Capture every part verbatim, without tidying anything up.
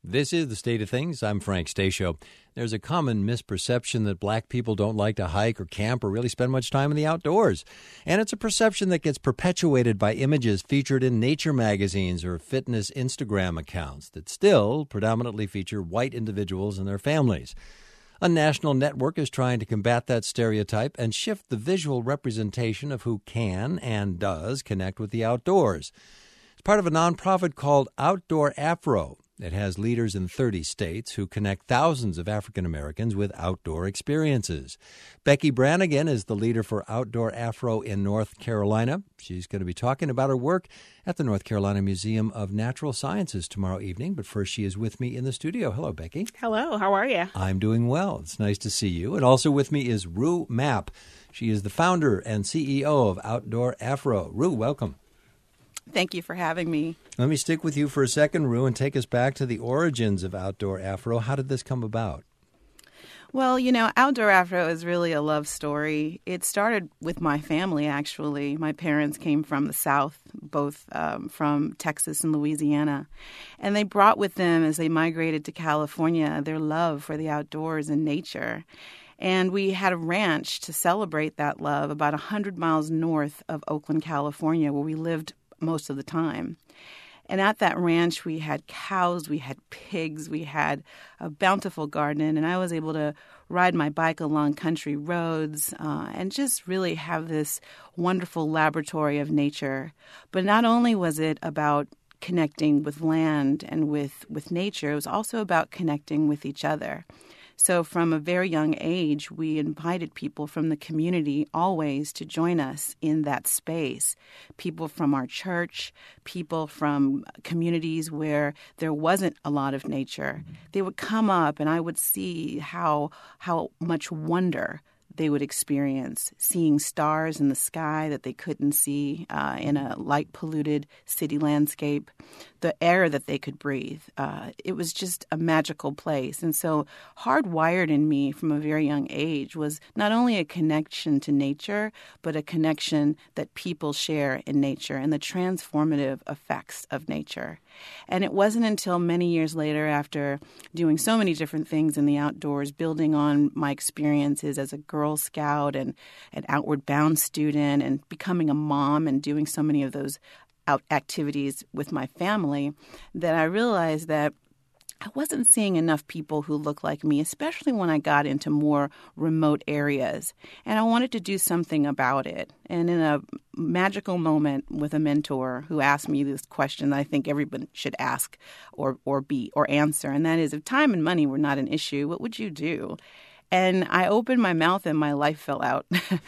This is The State of Things. I'm Frank Stasio. There's a common misperception that black people don't like to hike or camp or really spend much time in the outdoors. And it's a perception that gets perpetuated by images featured in nature magazines or fitness Instagram accounts that still predominantly feature white individuals and their families. A national network is trying to combat that stereotype and shift the visual representation of who can and does connect with the outdoors. It's part of a nonprofit called Outdoor Afro. It has leaders in thirty states who connect thousands of African Americans with outdoor experiences. Becky Brannigan is the leader for Outdoor Afro in North Carolina. She's going to be talking about her work at the North Carolina Museum of Natural Sciences tomorrow evening. But first, she is with me in the studio. Hello, Becky. Hello. How are you? I'm doing well. It's nice to see you. And also with me is Rue Mapp. She is the founder and C E O of Outdoor Afro. Rue, welcome. Thank you for having me. Let me stick with you for a second, Rue, and take us back to the origins of Outdoor Afro. How did this come about? Well, you know, Outdoor Afro is really a love story. It started with my family, actually. My parents came from the South, both um, from Texas and Louisiana. And they brought with them, as they migrated to California, their love for the outdoors and nature. And we had a ranch to celebrate that love about one hundred miles north of Oakland, California, where we lived most of the time. And at that ranch, we had cows, we had pigs, we had a bountiful garden, and I was able to ride my bike along country roads uh, and just really have this wonderful laboratory of nature. But not only was it about connecting with land and with, with nature, it was also about connecting with each other. So from a very young age, we invited people from the community always to join us in that space. People from our church, people from communities where there wasn't a lot of nature. They would come up and I would see how how much wonder they would experience, seeing stars in the sky that they couldn't see uh, in a light-polluted city landscape, the air that they could breathe. Uh, it was just a magical place. And so hardwired in me from a very young age was not only a connection to nature, but a connection that people share in nature and the transformative effects of nature. And it wasn't until many years later, after doing so many different things in the outdoors, building on my experiences as a Girl Scout and an Outward Bound student and becoming a mom and doing so many of those out activities with my family, that I realized that I wasn't seeing enough people who looked like me, especially when I got into more remote areas. And I wanted to do something about it. And in a magical moment with a mentor who asked me this question that I think everyone should ask or, or be or answer, and that is, if time and money were not an issue, what would you do? And I opened my mouth and my life fell out.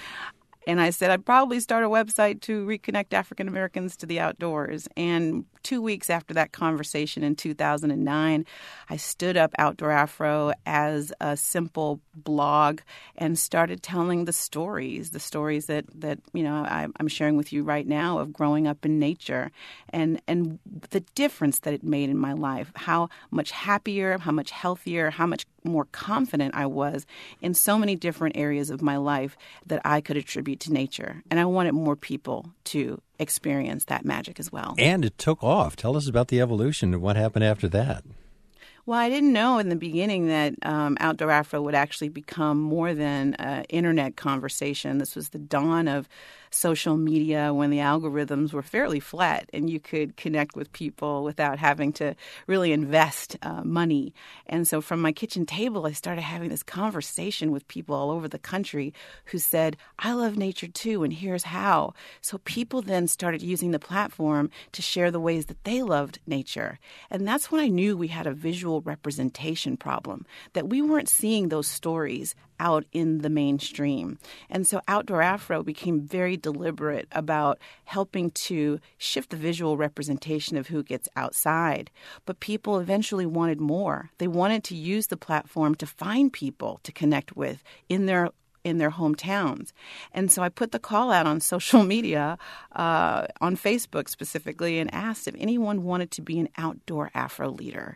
And I said, I'd probably start a website to reconnect African Americans to the outdoors. And two weeks after that conversation in two thousand nine, I stood up Outdoor Afro as a simple blog and started telling the stories, the stories that, that you know, I, I'm sharing with you right now of growing up in nature and, and the difference that it made in my life, how much happier, how much healthier, how much more confident I was in so many different areas of my life that I could attribute to nature. And I wanted more people to experience that magic as well. And it took off. Tell us about the evolution and what happened after that. Well, I didn't know in the beginning that um, Outdoor Afro would actually become more than an internet conversation. This was the dawn of social media when the algorithms were fairly flat and you could connect with people without having to really invest uh, money. And so from my kitchen table, I started having this conversation with people all over the country who said, I love nature too, and here's how. So people then started using the platform to share the ways that they loved nature. And that's when I knew we had a visual representation problem, that we weren't seeing those stories out in the mainstream. And so Outdoor Afro became very deliberate about helping to shift the visual representation of who gets outside. But people eventually wanted more. They wanted to use the platform to find people to connect with in their in their hometowns. And so I put the call out on social media, uh, on Facebook specifically, and asked if anyone wanted to be an Outdoor Afro leader.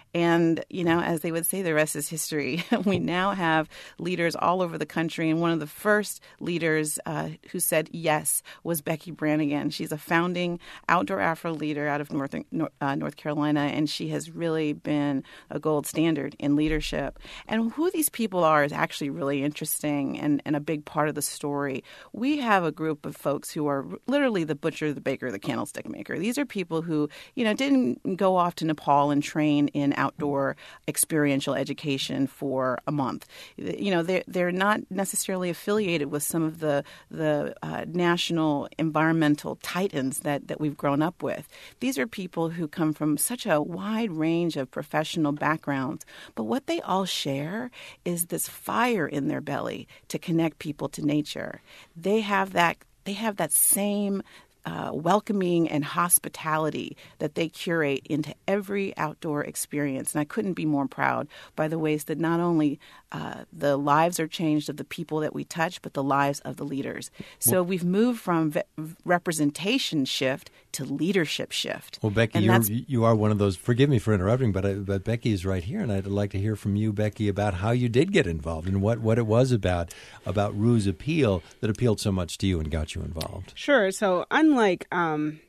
And, you know, as they would say, the rest is history. We now have leaders all over the country. And one of the first leaders uh, who said yes was Becky Brannigan. She's a founding outdoor Afro leader out of North, uh, North Carolina, and she has really been a gold standard in leadership. And who these people are is actually really interesting and, and a big part of the story. We have a group of folks who are literally the butcher, the baker, the candlestick maker. These are people who, you know, didn't go off to Nepal and train in outdoor experiential education for a month. You know, they're, they're not necessarily affiliated with some of the the uh, national environmental titans that, that we've grown up with. These are people who come from such a wide range of professional backgrounds, but what they all share is this fire in their belly to connect people to nature. They have that, they have that same Uh, welcoming and hospitality that they curate into every outdoor experience. And I couldn't be more proud by the ways that not only uh, the lives are changed of the people that we touch, but the lives of the leaders. So well, we've moved from ve- representation shift to leadership shift. Well, Becky, you're, you are one of those, forgive me for interrupting, but, I, but Becky is right here, and I'd like to hear from you, Becky, about how you did get involved and what, what it was about, about Rue's appeal that appealed so much to you and got you involved. Sure. So unlike um,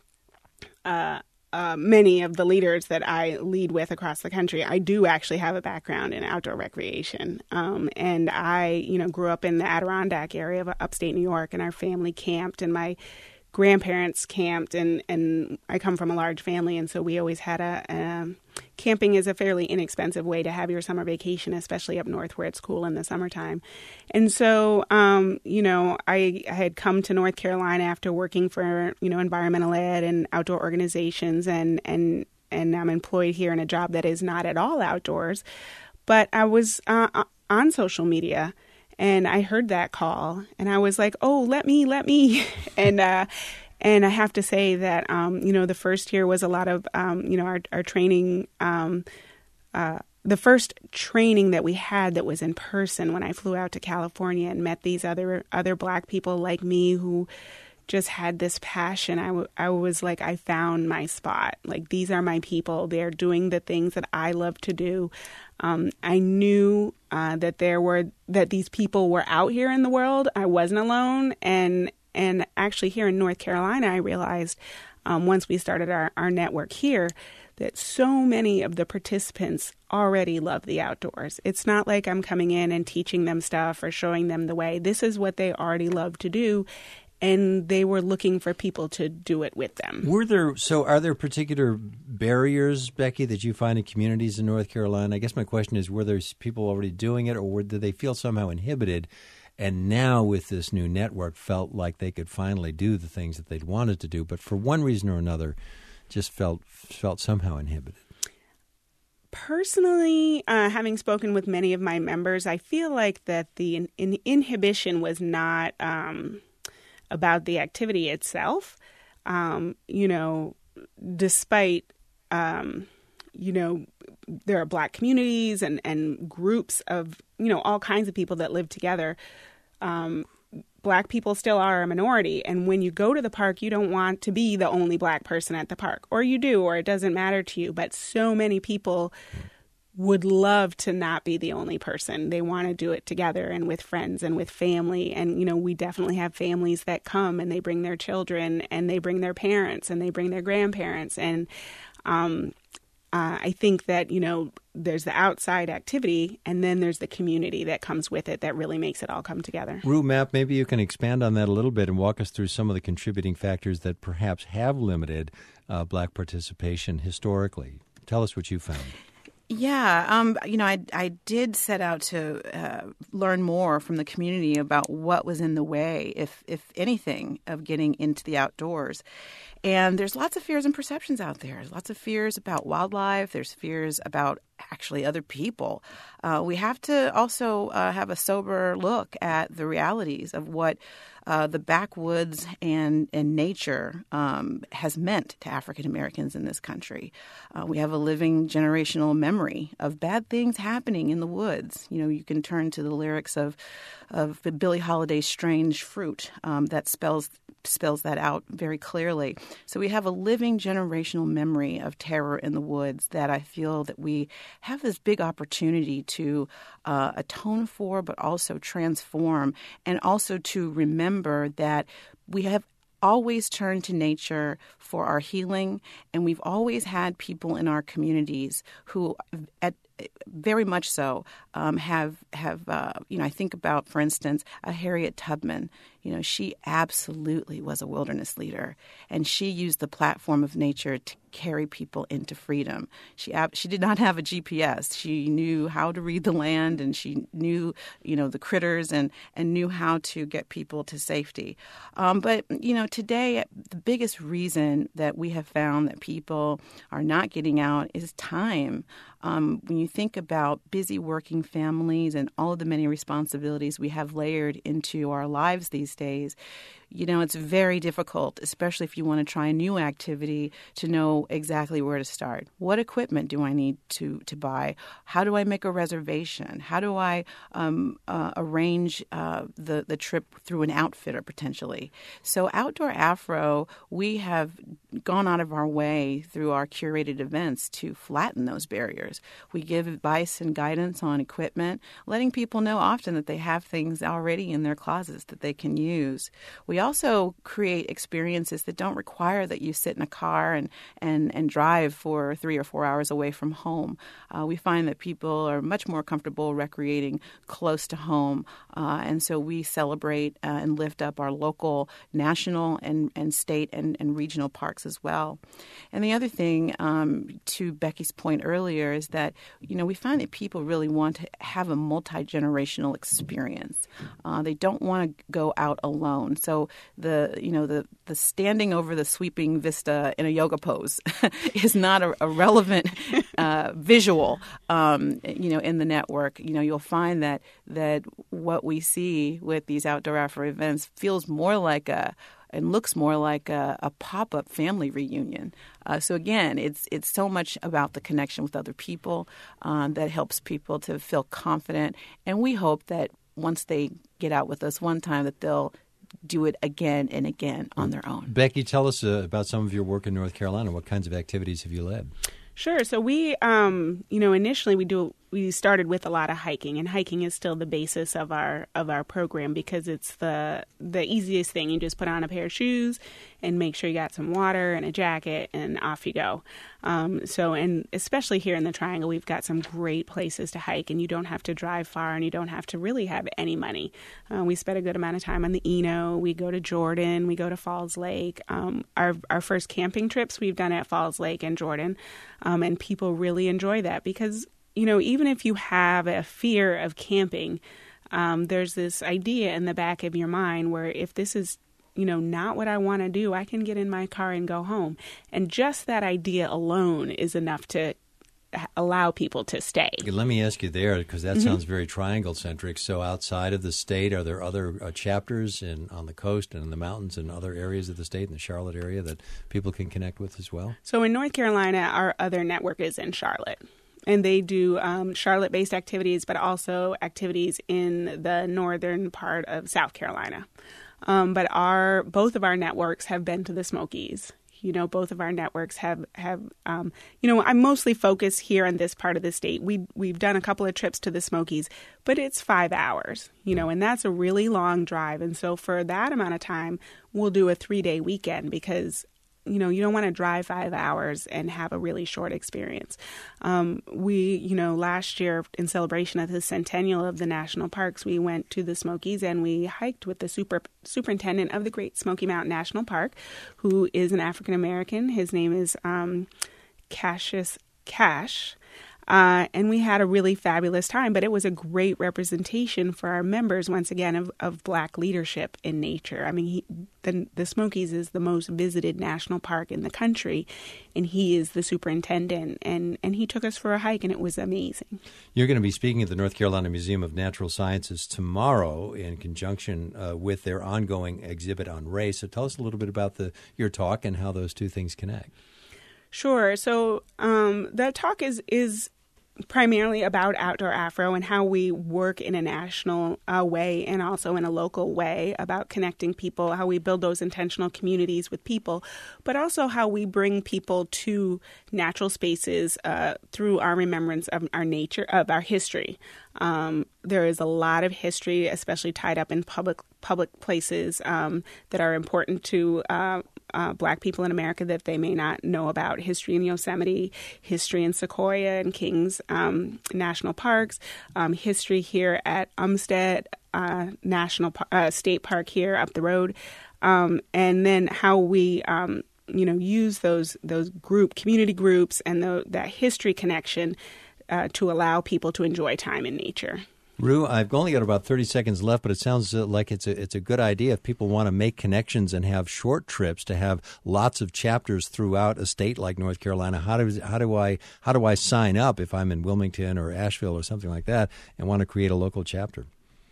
uh, uh, many of the leaders that I lead with across the country, I do actually have a background in outdoor recreation. Um, and I, you know, grew up in the Adirondack area of upstate New York, and our family camped, and my grandparents camped, and, and I come from a large family, and so we always had a, a camping is a fairly inexpensive way to have your summer vacation, especially up north where it's cool in the summertime. And so, um, you know, I, I had come to North Carolina after working for, you know, environmental ed and outdoor organizations, and, and, and I'm employed here in a job that is not at all outdoors. But I was uh, on social media, and I heard that call, and I was like, oh, let me, let me. and uh, and I have to say that, um, you know, the first year was a lot of, um, you know, our, our training. Um, uh, the first training that we had that was in person when I flew out to California and met these other other Black people like me who just had this passion. I, w- I was like, I found my spot. Like, these are my people. They're doing the things that I love to do. Um, I knew uh, that there were that these people were out here in the world. I wasn't alone. And and actually here in North Carolina, I realized um, once we started our, our network here that so many of the participants already love the outdoors. It's not like I'm coming in and teaching them stuff or showing them the way. This is what they already love to do. And they were looking for people to do it with them. Were there so? Are there particular barriers, Becky, that you find in communities in North Carolina? I guess my question is: were there people already doing it, or were, did they feel somehow inhibited? And now, with this new network, felt like they could finally do the things that they'd wanted to do, but for one reason or another, just felt felt somehow inhibited. Personally, uh, having spoken with many of my members, I feel like that the in, in inhibition was not Um, about the activity itself. Um, you know, despite, um, you know, there are Black communities and, and groups of, you know, all kinds of people that live together. Um, Black people still are a minority. And when you go to the park, you don't want to be the only Black person at the park. Or you do, or it doesn't matter to you. But so many people would love to not be the only person. They want to do it together and with friends and with family. And, you know, we definitely have families that come and they bring their children and they bring their parents and they bring their grandparents. And um, uh, I think that, you know, there's the outside activity and then there's the community that comes with it that really makes it all come together. Rue Mapp, maybe you can expand on that a little bit and walk us through some of the contributing factors that perhaps have limited uh, Black participation historically. Tell us what you found. Yeah, um, you know, I, I did set out to uh, learn more from the community about what was in the way, if if anything, of getting into the outdoors. And there's lots of fears and perceptions out there. There's lots of fears about wildlife. There's fears about actually other people. Uh, we have to also uh, have a sober look at the realities of what uh, the backwoods and, and nature um, has meant to African Americans in this country. Uh, we have a living generational memory of bad things happening in the woods. You know, you can turn to the lyrics of of Billie Holiday's "Strange Fruit" um, that spells spells that out very clearly. So we have a living generational memory of terror in the woods that I feel that we have this big opportunity to uh, atone for, but also transform, and also to remember that we have always turned to nature for our healing, and we've always had people in our communities who, at very much so, um, have have uh, you know. I think about, for instance, a Harriet Tubman. You know, she absolutely was a wilderness leader, and she used the platform of nature to carry people into freedom. She ab- she did not have a G P S. She knew how to read the land, and she knew, you know, the critters, and and knew how to get people to safety. Um, but you know, today the biggest reason that we have found that people are not getting out is time. Um, when you think about busy working families and all of the many responsibilities we have layered into our lives these days, you know, it's very difficult, especially if you want to try a new activity, to know exactly where to start. What equipment do I need to, to buy? How do I make a reservation? How do I um, uh, arrange uh, the, the trip through an outfitter potentially? So Outdoor Afro, we have gone out of our way through our curated events to flatten those barriers. We give advice and guidance on equipment, letting people know often that they have things already in their closets that they can use. We also create experiences that don't require that you sit in a car and, and, and drive for three or four hours away from home. Uh, we find that people are much more comfortable recreating close to home, uh, and so we celebrate uh, and lift up our local, national, and, and state and, and regional parks as well. And the other thing, um, to Becky's point earlier, is that, you know, we find that people really want to have a multi-generational experience. Uh, they don't want to go out alone. So the, you know, the, the standing over the sweeping vista in a yoga pose is not a, a relevant uh, visual, um, you know, in the network. You know, you'll find that that what we see with these Outdoor Afro events feels more like a and looks more like a, a pop-up family reunion. Uh, so again, it's it's so much about the connection with other people um, that helps people to feel confident. And we hope that once they get out with us one time, that they'll do it again and again on their own. Becky, tell us uh, about some of your work in North Carolina. What kinds of activities have you led? Sure. So we, um, you know, initially we do we started with a lot of hiking, and hiking is still the basis of our of our program because it's the the easiest thing. You just put on a pair of shoes and make sure you got some water and a jacket, and off you go. Um, so, and especially here in the Triangle, we've got some great places to hike, and you don't have to drive far, and you don't have to really have any money. Uh, we spent a good amount of time on the Eno. We go to Jordan. We go to Falls Lake. Um, our our first camping trips we've done at Falls Lake and Jordan, um, and people really enjoy that because, you know, even if you have a fear of camping, um, there's this idea in the back of your mind where if this is, you know, not what I want to do, I can get in my car and go home. And just that idea alone is enough to allow people to stay. Let me ask you there, because that Mm-hmm. sounds very triangle-centric. So outside of the state, are there other uh, chapters in on the coast and in the mountains and other areas of the state, in the Charlotte area, that people can connect with as well? So in North Carolina, our other network is in Charlotte. And they do um, Charlotte-based activities, but also activities in the northern part of South Carolina. Um, but our both of our networks have been to the Smokies. You know, both of our networks have, have um, you know, I'm mostly focused here on this part of the state. We, we've done a couple of trips to the Smokies, but it's five hours, you know, and that's a really long drive. And so for that amount of time, we'll do a three-day weekend because, you know, you don't want to drive five hours and have a really short experience. Um, we, you know, last year in celebration of the centennial of the national parks, we went to the Smokies and we hiked with the super superintendent of the Great Smoky Mountain National Park, who is an African American. His name is um, Cassius Cash. Uh, and we had a really fabulous time, but it was a great representation for our members, once again, of, of Black leadership in nature. I mean, he, the, the Smokies is the most visited national park in the country, and he is the superintendent, and, and he took us for a hike, and it was amazing. You're going to be speaking at the North Carolina Museum of Natural Sciences tomorrow in conjunction uh, with their ongoing exhibit on race. So tell us a little bit about the your talk and how those two things connect. Sure. So um, the talk is is... primarily about Outdoor Afro and how we work in a national uh, way and also in a local way about connecting people, how we build those intentional communities with people, but also how we bring people to natural spaces uh, through our remembrance of our nature, of our history. Um, there is a lot of history, especially tied up in public public places um, that are important to uh, uh, Black people in America that they may not know about. History in Yosemite, history in Sequoia and Kings um, National Parks, um, history here at Umstead uh, National uh, State Park here up the road, um, and then how we um, you know use those those group community groups and the, that history connection Uh, to allow people to enjoy time in nature. Rue, I've only got about thirty seconds left, but it sounds uh, like it's a, it's a good idea if people want to make connections and have short trips to have lots of chapters throughout a state like North Carolina. How do, how do I how do I sign up if I'm in Wilmington or Asheville or something like that and want to create a local chapter?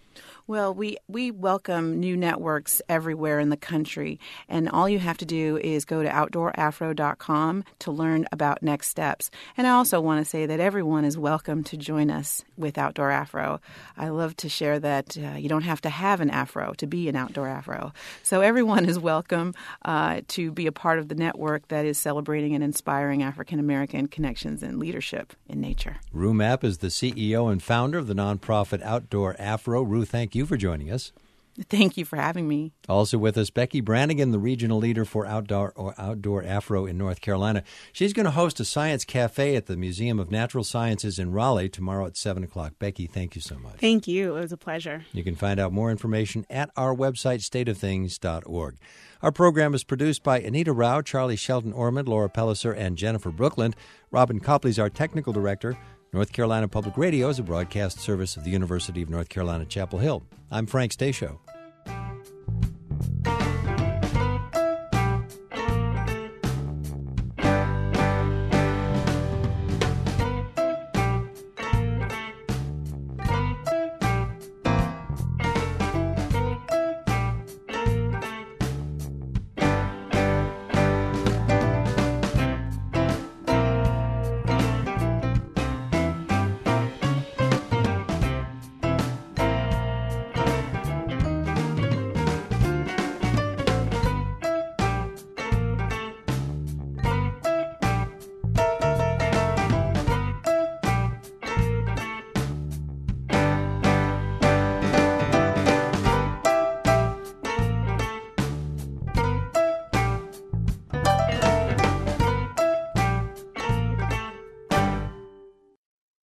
Well, we, we welcome new networks everywhere in the country, and all you have to do is go to outdoor afro dot com to learn about next steps. And I also want to say that everyone is welcome to join us with Outdoor Afro. I love to share that uh, you don't have to have an afro to be an Outdoor Afro. So everyone is welcome uh, to be a part of the network that is celebrating and inspiring African-American connections and leadership in nature. Rue Mapp is the C E O and founder of the nonprofit Outdoor Afro. Rue, thank you. you for joining us. Thank you for having me. Also with us, Becky Brannigan, the regional leader for Outdoor or Outdoor Afro in North Carolina. She's going to host a science cafe at the Museum of Natural Sciences in Raleigh tomorrow at seven o'clock. Becky, thank you so much. Thank you. It was a pleasure. You can find out more information at our website, state of things dot org. Our program is produced by Anita Rao, Charlie Shelton Ormond, Laura Pelliser, and Jennifer Brookland. Robin Copley is our technical director. North Carolina Public Radio is a broadcast service of the University of North Carolina, Chapel Hill. I'm Frank Stasio.